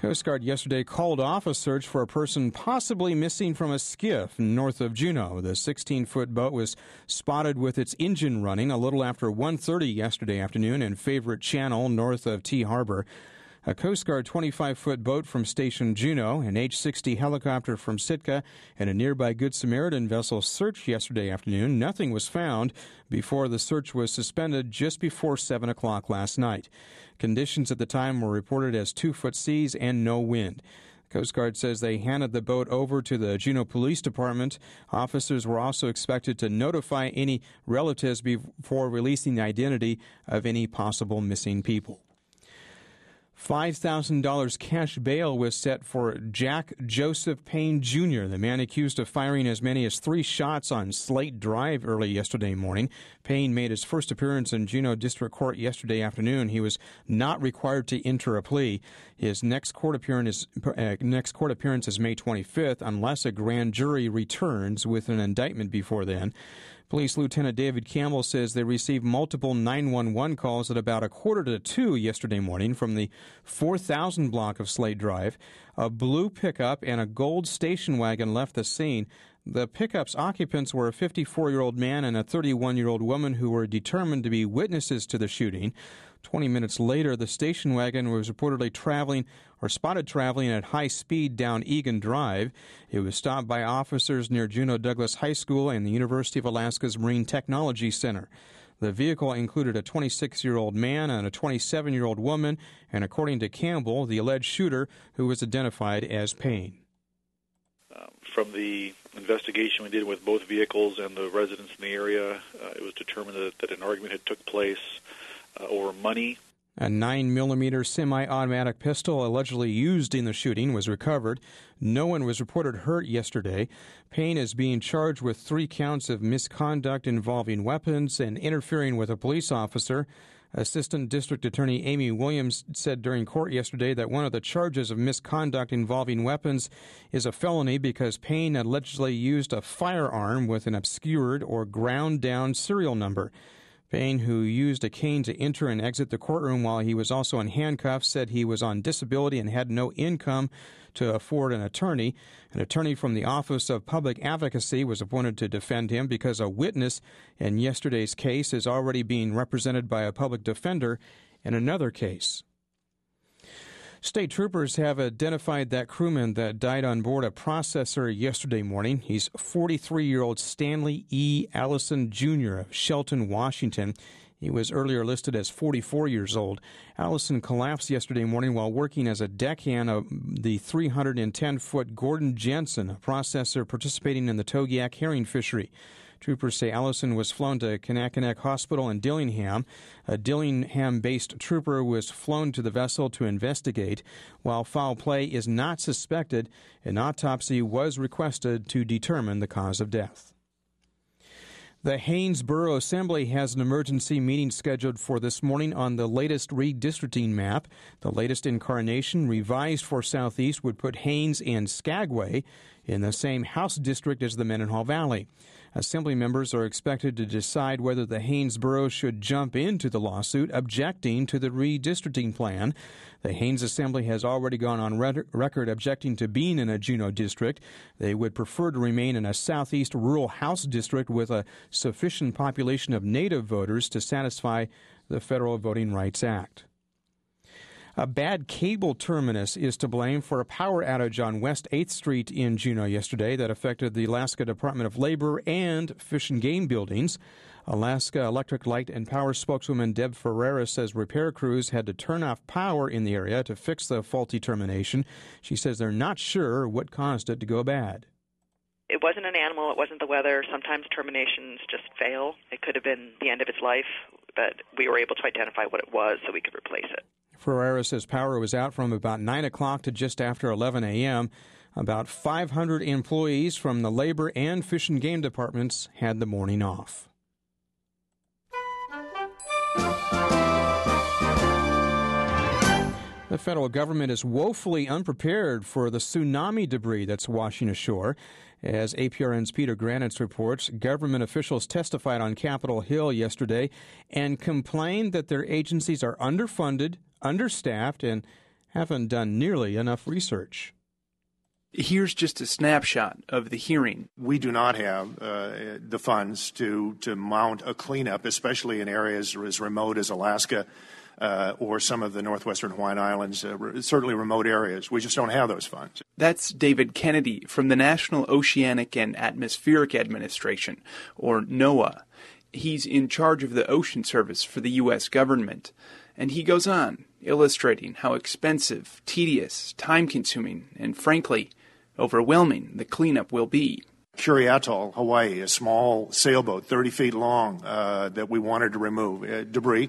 Coast Guard yesterday called off a search for a person possibly missing from a skiff north of Juneau. The 16-foot boat was spotted with its engine running a little after 1:30 yesterday afternoon in Favorite Channel north of T Harbor. A Coast Guard 25-foot boat from Station Juneau, an H-60 helicopter from Sitka, and a nearby Good Samaritan vessel searched yesterday afternoon. Nothing was found before the search was suspended just before 7 o'clock last night. Conditions at the time were reported as 2-foot seas and no wind. Coast Guard says they handed the boat over to the Juneau Police Department. Officers were also expected to notify any relatives before releasing the identity of any possible missing people. $5,000 cash bail was set for Jack Joseph Payne Jr., the man accused of firing as many as 3 shots on Slate Drive early yesterday morning. Payne made his first appearance in Juneau District Court yesterday afternoon. He was not required to enter a plea. His next court appearance is May 25th, unless a grand jury returns with an indictment before then. Police Lieutenant David Campbell says they received multiple 911 calls at about 1:45 yesterday morning from the 4000 block of Slate Drive. A blue pickup and a gold station wagon left the scene. The pickup's occupants were a 54-year-old man and a 31-year-old woman who were determined to be witnesses to the shooting. 20 minutes later, the station wagon was reportedly spotted traveling at high speed down Egan Drive. It was stopped by officers near Juneau Douglas High School and the University of Alaska's Marine Technology Center. The vehicle included a 26-year-old man and a 27-year-old woman, and according to Campbell, the alleged shooter, who was identified as Payne. From the investigation we did with both vehicles and the residents in the area, it was determined that an argument had took place over money. A 9mm semi-automatic pistol allegedly used in the shooting was recovered. No one was reported hurt yesterday. Payne is being charged with 3 counts of misconduct involving weapons and interfering with a police officer. Assistant District Attorney Amy Williams said during court yesterday that one of the charges of misconduct involving weapons is a felony because Payne allegedly used a firearm with an obscured or ground-down serial number. Payne, who used a cane to enter and exit the courtroom while he was also in handcuffs, said he was on disability and had no income to afford an attorney. An attorney from the Office of Public Advocacy was appointed to defend him because a witness in yesterday's case is already being represented by a public defender in another case. State troopers have identified that crewman that died on board a processor yesterday morning. He's 43-year-old Stanley E. Allison Jr. of Shelton, Washington. He was earlier listed as 44 years old. Allison collapsed yesterday morning while working as a deckhand of the 310-foot Gordon Jensen, a processor participating in the Togiak herring fishery. Troopers say Allison was flown to Kanakanak Hospital in Dillingham. A Dillingham-based trooper was flown to the vessel to investigate. While foul play is not suspected, an autopsy was requested to determine the cause of death. The Haines Borough Assembly has an emergency meeting scheduled for this morning on the latest redistricting map. The latest incarnation, revised for Southeast, would put Haines and Skagway in the same House district as the Mendenhall Valley. Assembly members are expected to decide whether the Haines Borough should jump into the lawsuit objecting to the redistricting plan. The Haines Assembly has already gone on record objecting to being in a Juneau district. They would prefer to remain in a Southeast rural House district with a sufficient population of Native voters to satisfy the Federal Voting Rights Act. A bad cable terminus is to blame for a power outage on West 8th Street in Juneau yesterday that affected the Alaska Department of Labor and Fish and Game buildings. Alaska Electric Light and Power spokeswoman Deb Ferreira says repair crews had to turn off power in the area to fix the faulty termination. She says they're not sure what caused it to go bad. It wasn't an animal, it wasn't the weather. Sometimes terminations just fail. It could have been the end of its life, but we were able to identify what it was so we could replace it. Ferreira says power was out from about 9 o'clock to just after 11 a.m. About 500 employees from the Labor and Fish and Game departments had the morning off. The federal government is woefully unprepared for the tsunami debris that's washing ashore. As APRN's Peter Granitz reports, government officials testified on Capitol Hill yesterday and complained that their agencies are underfunded, understaffed, and haven't done nearly enough research. Here's just a snapshot of the hearing. We do not have the funds to mount a cleanup, especially in areas as remote as Alaska or some of the northwestern Hawaiian Islands, certainly remote areas. We just don't have those funds. That's David Kennedy from the National Oceanic and Atmospheric Administration, or NOAA. He's in charge of the Ocean Service for the U.S. government. And he goes on, illustrating how expensive, tedious, time-consuming, and frankly, overwhelming the cleanup will be. Curie Atoll, Hawaii, a small sailboat, 30 feet long, that we wanted to remove. Debris,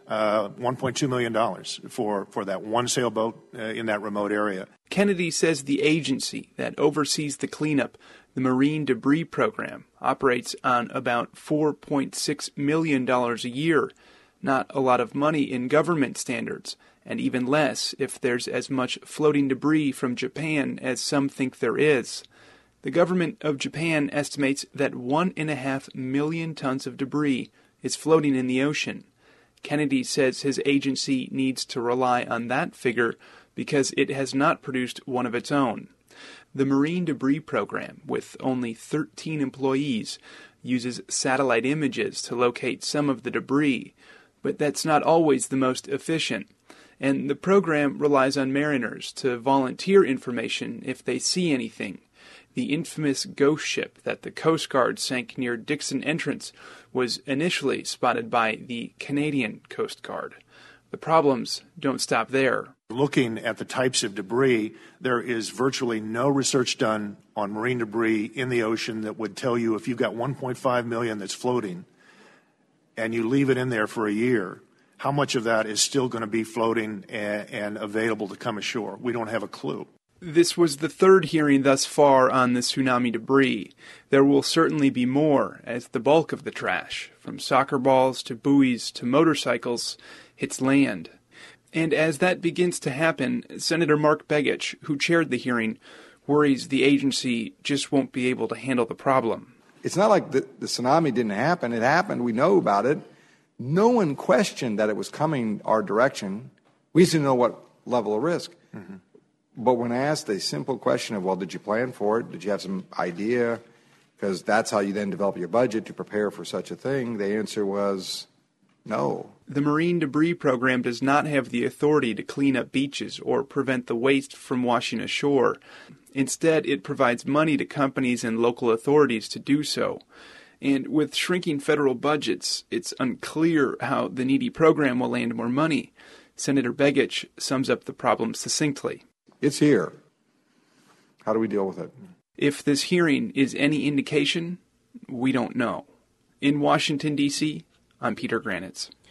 $1.2 million for that one sailboat in that remote area. Kennedy says the agency that oversees the cleanup, the Marine Debris Program, operates on about $4.6 million a year. Not a lot of money in government standards, and even less if there's as much floating debris from Japan as some think there is. The government of Japan estimates that 1.5 million tons of debris is floating in the ocean. Kennedy says his agency needs to rely on that figure because it has not produced one of its own. The Marine Debris Program, with only 13 employees, uses satellite images to locate some of the debris, but that's not always the most efficient. And the program relies on mariners to volunteer information if they see anything. The infamous ghost ship that the Coast Guard sank near Dixon Entrance was initially spotted by the Canadian Coast Guard. The problems don't stop there. Looking at the types of debris, there is virtually no research done on marine debris in the ocean that would tell you if you've got 1.5 million that's floating and you leave it in there for a year, how much of that is still going to be floating and available to come ashore? We don't have a clue. This was the third hearing thus far on the tsunami debris. There will certainly be more as the bulk of the trash, from soccer balls to buoys to motorcycles, hits land. And as that begins to happen, Senator Mark Begich, who chaired the hearing, worries the agency just won't be able to handle the problem. It's not like the tsunami didn't happen. It happened. We know about it. No one questioned that it was coming our direction. We just didn't know what level of risk. Mm-hmm. But when asked a simple question of, well, did you plan for it? Did you have some idea? Because that's how you then develop your budget to prepare for such a thing. The answer was no. The Marine Debris Program does not have the authority to clean up beaches or prevent the waste from washing ashore. Instead, it provides money to companies and local authorities to do so. And with shrinking federal budgets, it's unclear how the needy program will land more money. Senator Begich sums up the problem succinctly. It's here. How do we deal with it? If this hearing is any indication, we don't know. In Washington, D.C., I'm Peter Granitz.